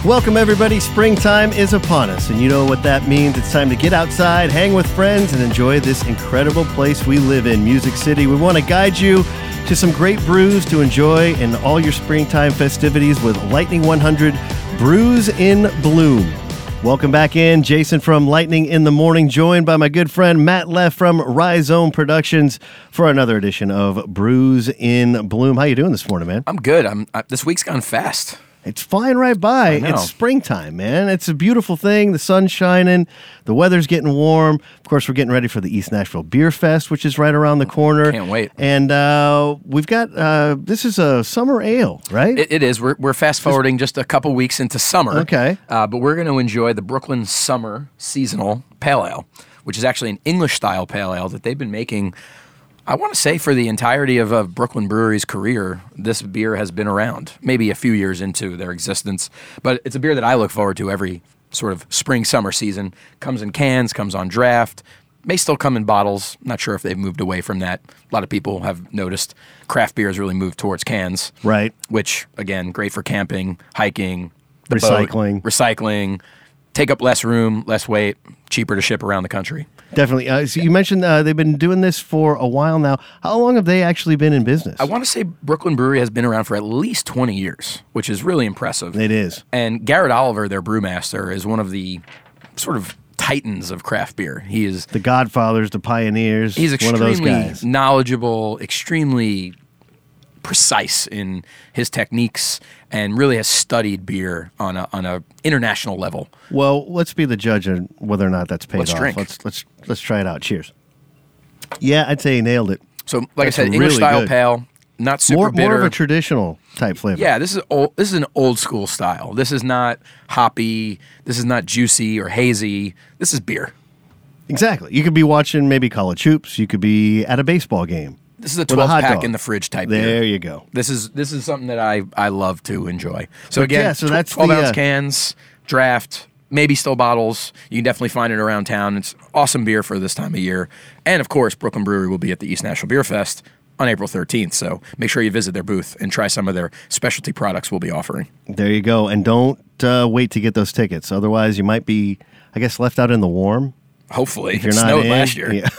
Welcome, everybody. Springtime is upon us, and you know what that means. It's time to get outside, hang with friends, and enjoy this incredible place we live in, Music City. We want to guide you to some great brews to enjoy in all your springtime festivities with Lightning 100 Brews in Bloom. Welcome back in. Jason from Lightning in the Morning, joined by my good friend Matt Leff from Rhizome Productions for another edition of Brews in Bloom. How you doing this morning, man? I'm good. This week's gone fast. It's flying right by. It's springtime, man. It's a beautiful thing. The sun's shining. The weather's getting warm. Of course, we're getting ready for the East Nashville Beer Fest, which is right around the corner. Can't wait. And we've got, this is a summer ale, right? It is. We're fast-forwarding just a couple weeks into summer. Okay. But we're going to enjoy the Brooklyn Summer Seasonal Pale Ale, which is actually an English-style pale ale that they've been making, I want to say, for the entirety of Brooklyn Brewery's career. This beer has been around, maybe a few years into their existence. But it's a beer that I look forward to every sort of spring-summer season. Comes in cans, comes on draft, may still come in bottles. Not sure if they've moved away from that. A lot of people have noticed craft beer has really moved towards cans. Right. Which, again, great for camping, hiking, recycling. Recycling, take up less room, less weight, cheaper to ship around the country. Definitely. So you mentioned they've been doing this for a while now. How long have they actually been in business? I want to say Brooklyn Brewery has been around for at least 20 years, which is really impressive. It is. And Garrett Oliver, their brewmaster, is one of the sort of titans of craft beer. He is the godfathers, the pioneers. He's one of those extremely guys. knowledgeable, extremely precise in his techniques, and really has studied beer on a international level. Well, let's be the judge on whether or not that's paid Let's off. drink. Let's try it out. Cheers. Yeah, I'd say he nailed it. So, like That's I said, really English style good. pale, not super bitter. More of a traditional type flavor. Yeah, this is old. This is an old school style. This is not hoppy. This is not juicy or hazy. This is beer. Exactly. You could be watching maybe college hoops. You could be at a baseball game. This is a with a 12 hot pack dog. in the fridge type beer. There you go. This is something that I love to enjoy. So But again, yeah, so that's 12 the, ounce cans, draft, maybe still bottles. You can definitely find it around town. It's awesome beer for this time of year. And of course, Brooklyn Brewery will be at the East Nashville Beer Fest on April 13th. So make sure you visit their booth and try some of their specialty products we'll be offering. There you go. And don't wait to get those tickets. Otherwise, you might be, I guess, left out in the warm. Hopefully. If you're It not snowed in, last year. yeah.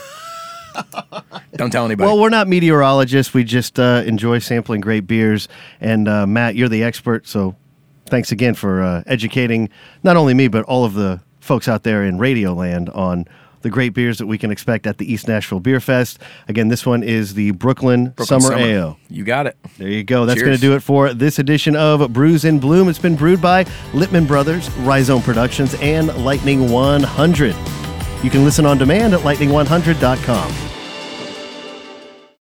Don't tell anybody. Well, we're not meteorologists. We just enjoy sampling great beers. And Matt, you're the expert, so thanks again for educating not only me, but all of the folks out there in Radio Land on the great beers that we can expect at the East Nashville Beer Fest. Again, this one is the Brooklyn Summer Ale. You got it. There you go. That's Cheers. going to do it for this edition of Brews in Bloom. It's been brewed by Littman Brothers, Rhizome Productions, and Lightning 100. You can listen on demand at lightning100.com.